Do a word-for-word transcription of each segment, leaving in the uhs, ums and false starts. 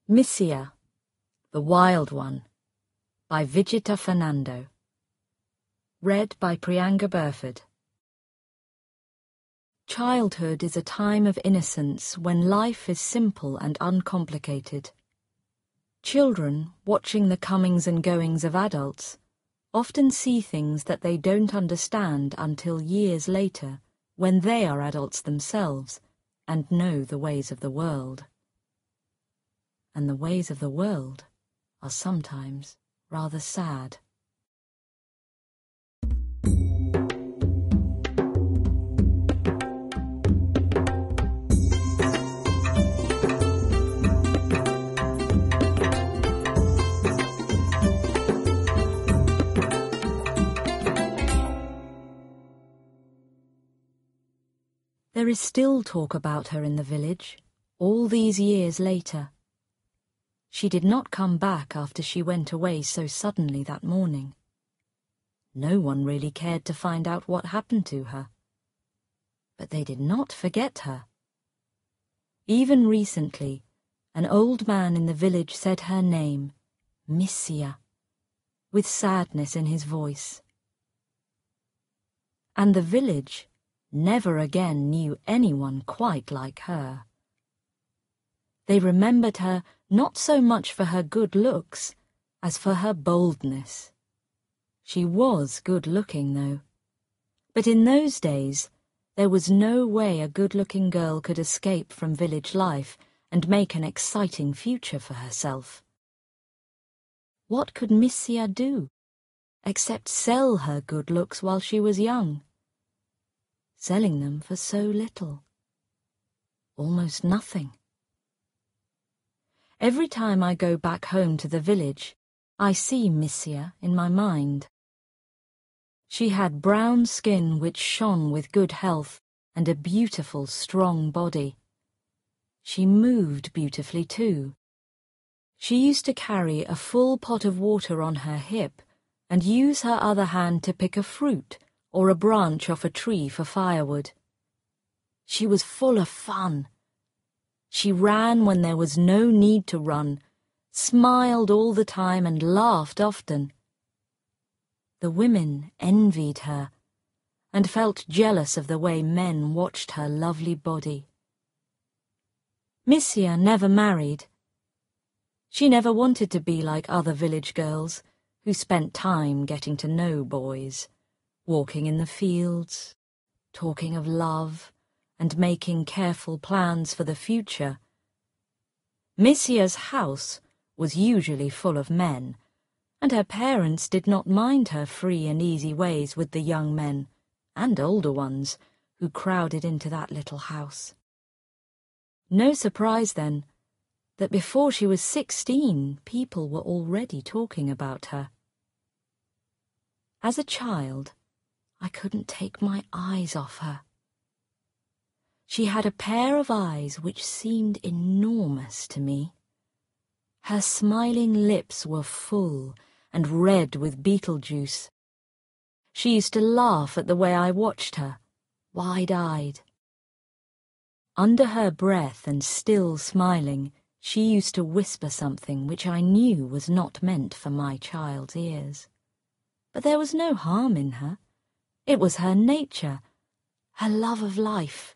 Misia, the Wild One, by Vijita Fernando. Read by Priyanka Burford. Childhood is a time of innocence when life is simple and uncomplicated. Children, watching the comings and goings of adults, often see things that they don't understand until years later, when they are adults themselves and know the ways of the world. And the ways of the world are sometimes rather sad. There is still talk about her in the village, all these years later. She did not come back after she went away so suddenly that morning. No one really cared to find out what happened to her. But they did not forget her. Even recently, an old man in the village said her name, Misia, with sadness in his voice. And the village never again knew anyone quite like her. They remembered her not so much for her good looks as for her boldness. She was good-looking, though. But in those days, there was no way a good-looking girl could escape from village life and make an exciting future for herself. What could Misia do, except sell her good looks while she was young? Selling them for so little. Almost nothing. Every time I go back home to the village, I see Misia in my mind. She had brown skin which shone with good health and a beautiful, strong body. She moved beautifully too. She used to carry a full pot of water on her hip and use her other hand to pick a fruit or a branch off a tree for firewood. She was full of fun. She ran when there was no need to run, smiled all the time and laughed often. The women envied her and felt jealous of the way men watched her lovely body. Misia never married. She never wanted to be like other village girls who spent time getting to know boys, walking in the fields, talking of love, and making careful plans for the future. Misia's house was usually full of men, and her parents did not mind her free and easy ways with the young men, and older ones, who crowded into that little house. No surprise, then, that before she was sixteen, people were already talking about her. As a child, I couldn't take my eyes off her. She had a pair of eyes which seemed enormous to me. Her smiling lips were full and red with beetle juice. She used to laugh at the way I watched her, wide-eyed. Under her breath and still smiling, she used to whisper something which I knew was not meant for my child's ears. But there was no harm in her. It was her nature, her love of life.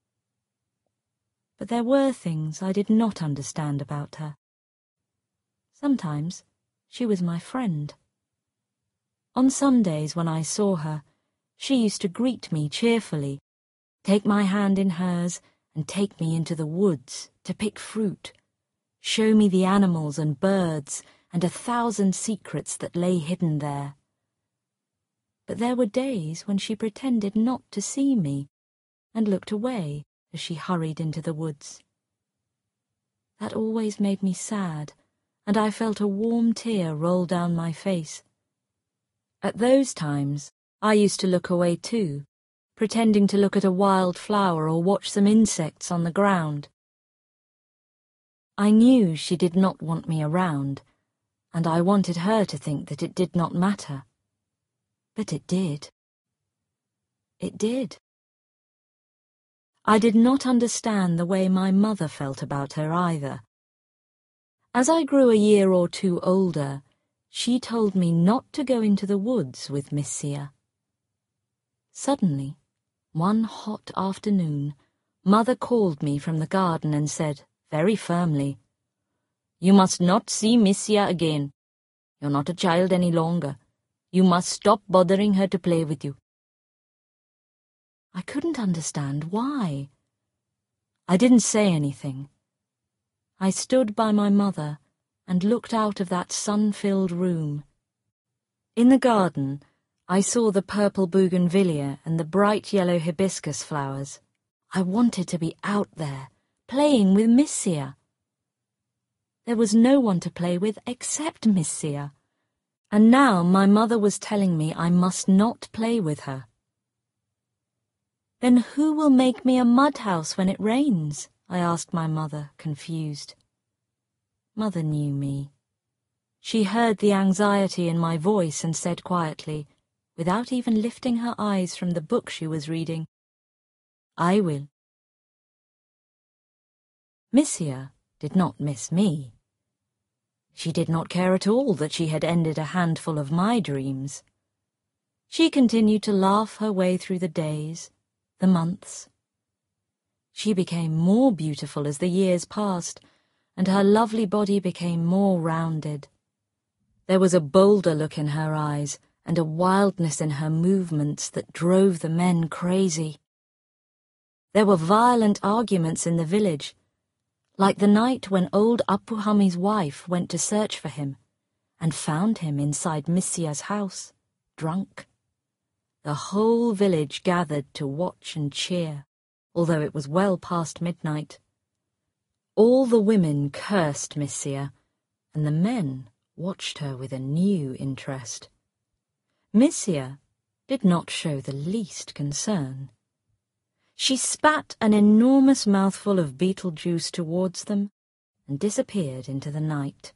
But there were things I did not understand about her. Sometimes she was my friend. On Sundays when I saw her, she used to greet me cheerfully, take my hand in hers, and take me into the woods to pick fruit, show me the animals and birds and a thousand secrets that lay hidden there. But there were days when she pretended not to see me and looked away as she hurried into the woods. That always made me sad, and I felt a warm tear roll down my face. At those times, I used to look away too, pretending to look at a wild flower or watch some insects on the ground. I knew she did not want me around, and I wanted her to think that it did not matter. But it did. It did. I did not understand the way my mother felt about her either. As I grew a year or two older, she told me not to go into the woods with Misia. Suddenly, one hot afternoon, Mother called me from the garden and said, very firmly, "You must not see Misia again. You're not a child any longer. You must stop bothering her to play with you." I couldn't understand why. I didn't say anything. I stood by my mother and looked out of that sun-filled room. In the garden, I saw the purple bougainvillea and the bright yellow hibiscus flowers. I wanted to be out there, playing with Misia. There was no one to play with except Misia, and now my mother was telling me I must not play with her. "Then who will make me a mud house when it rains?" I asked my mother, confused. Mother knew me. She heard the anxiety in my voice and said quietly, without even lifting her eyes from the book she was reading, "I will." Misia did not miss me. She did not care at all that she had ended a handful of my dreams. She continued to laugh her way through the days, the months. She became more beautiful as the years passed, and her lovely body became more rounded. There was a bolder look in her eyes and a wildness in her movements that drove the men crazy. There were violent arguments in the village, like the night when old Apuhami's wife went to search for him and found him inside Misia's house, drunk. The whole village gathered to watch and cheer, although it was well past midnight. All the women cursed Misia, and the men watched her with a new interest. Misia did not show the least concern. She spat an enormous mouthful of beetle juice towards them and disappeared into the night.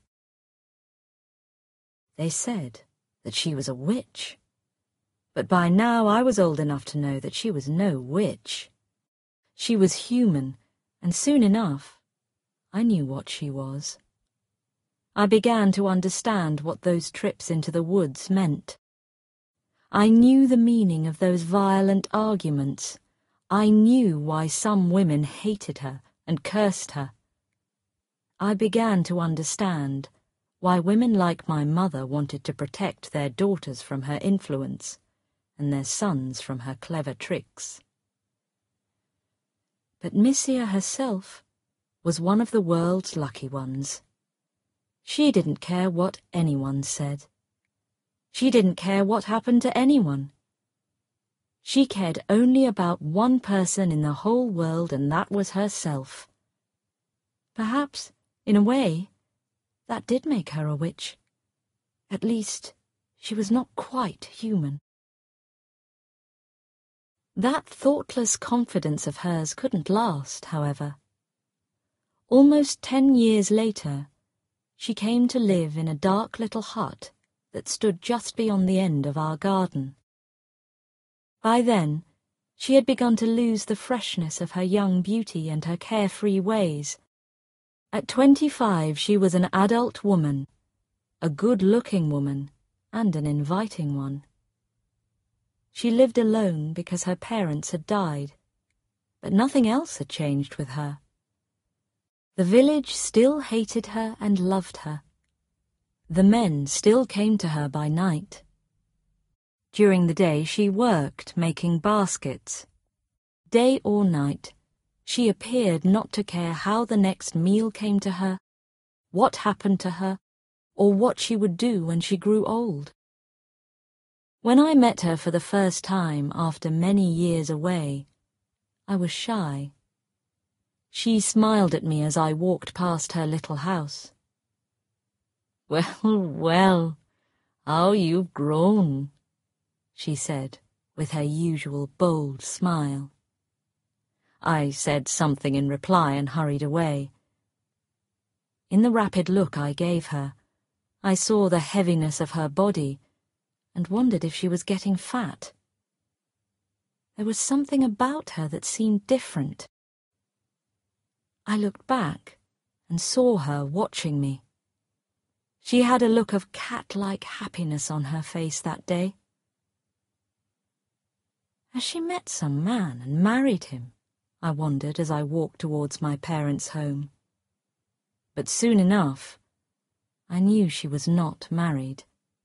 They said that she was a witch, but by now I was old enough to know that she was no witch. She was human, and soon enough I knew what she was. I began to understand what those trips into the woods meant. I knew the meaning of those violent arguments. I knew why some women hated her and cursed her. I began to understand why women like my mother wanted to protect their daughters from her influence and their sons from her clever tricks. But Misia herself was one of the world's lucky ones. She didn't care what anyone said. She didn't care what happened to anyone. She cared only about one person in the whole world, and that was herself. Perhaps, in a way, that did make her a witch. At least, she was not quite human. That thoughtless confidence of hers couldn't last, however. Almost ten years later, she came to live in a dark little hut that stood just beyond the end of our garden. By then, she had begun to lose the freshness of her young beauty and her carefree ways. At twenty-five, she was an adult woman, a good-looking woman, and an inviting one. She lived alone because her parents had died, but nothing else had changed with her. The village still hated her and loved her. The men still came to her by night. During the day she worked making baskets. Day or night, she appeared not to care how the next meal came to her, what happened to her, or what she would do when she grew old. When I met her for the first time after many years away, I was shy. She smiled at me as I walked past her little house. "Well, well, how you've grown," she said, with her usual bold smile. I said something in reply and hurried away. In the rapid look I gave her, I saw the heaviness of her body and wondered if she was getting fat. There was something about her that seemed different. I looked back and saw her watching me. She had a look of cat-like happiness on her face that day. Has she met some man and married him? I wondered as I walked towards my parents' home. But soon enough, I knew she was not married.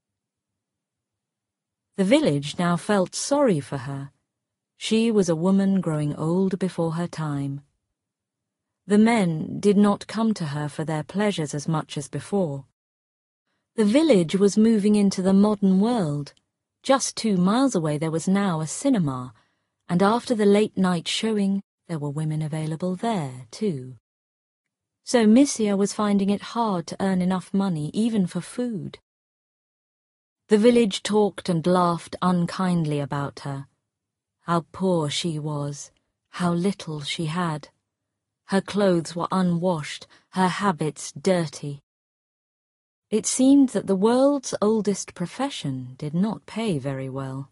The village now felt sorry for her. She was a woman growing old before her time. The men did not come to her for their pleasures as much as before. The village was moving into the modern world. Just two miles away there was now a cinema, and after the late-night showing, there were women available there, too. So Missia was finding it hard to earn enough money even for food. The village talked and laughed unkindly about her. How poor she was, how little she had. Her clothes were unwashed, her habits dirty. It seemed that the world's oldest profession did not pay very well.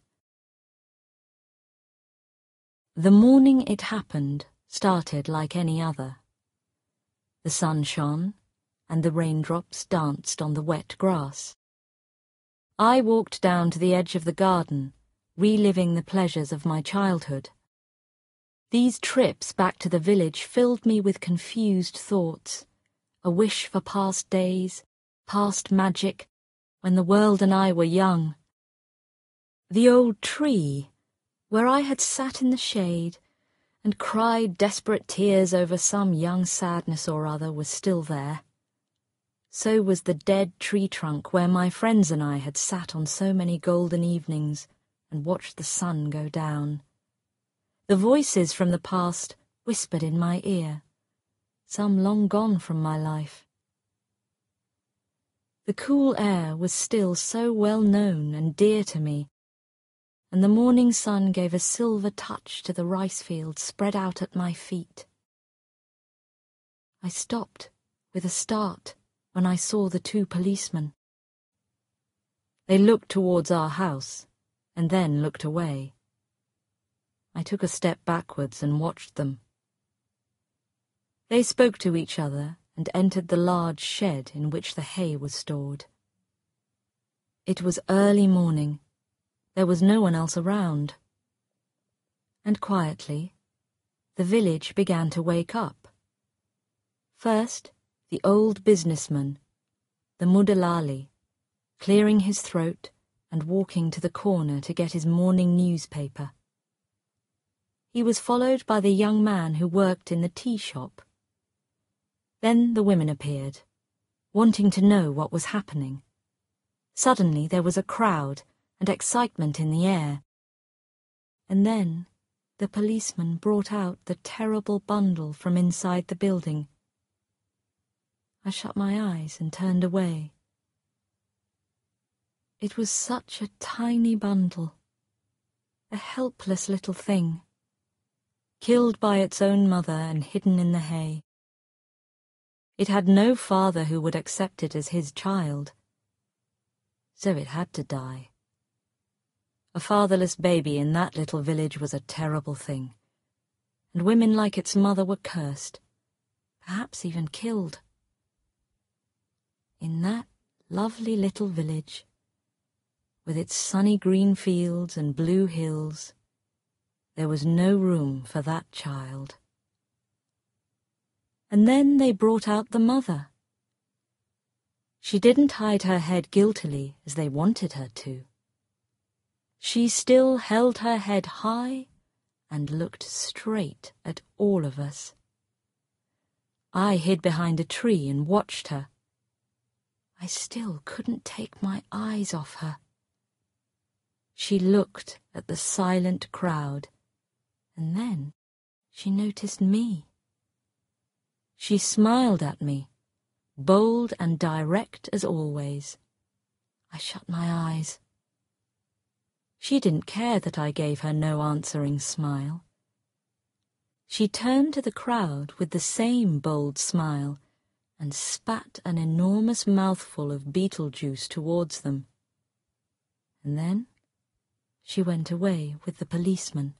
The morning it happened started like any other. The sun shone, and the raindrops danced on the wet grass. I walked down to the edge of the garden, reliving the pleasures of my childhood. These trips back to the village filled me with confused thoughts, a wish for past days, past magic, when the world and I were young. The old tree, where I had sat in the shade and cried desperate tears over some young sadness or other, was still there. So was the dead tree trunk where my friends and I had sat on so many golden evenings and watched the sun go down. The voices from the past whispered in my ear, some long gone from my life. The cool air was still so well known and dear to me, and the morning sun gave a silver touch to the rice fields spread out at my feet. I stopped with a start when I saw the two policemen. They looked towards our house, and then looked away. I took a step backwards and watched them. They spoke to each other and entered the large shed in which the hay was stored. It was early morning. There was no one else around. And quietly, the village began to wake up. First, the old businessman, the Mudalali, clearing his throat and walking to the corner to get his morning newspaper. He was followed by the young man who worked in the tea shop. Then the women appeared, wanting to know what was happening. Suddenly there was a crowd and excitement in the air. And then the policeman brought out the terrible bundle from inside the building. I shut my eyes and turned away. It was such a tiny bundle, a helpless little thing, killed by its own mother and hidden in the hay. It had no father who would accept it as his child, so it had to die. A fatherless baby in that little village was a terrible thing, and women like its mother were cursed, perhaps even killed. In that lovely little village, with its sunny green fields and blue hills, there was no room for that child. And then they brought out the mother. She didn't hide her head guiltily as they wanted her to. She still held her head high and looked straight at all of us. I hid behind a tree and watched her. I still couldn't take my eyes off her. She looked at the silent crowd, and then she noticed me. She smiled at me, bold and direct as always. I shut my eyes. She didn't care that I gave her no answering smile. She turned to the crowd with the same bold smile and spat an enormous mouthful of beetle juice towards them. And then she went away with the policeman.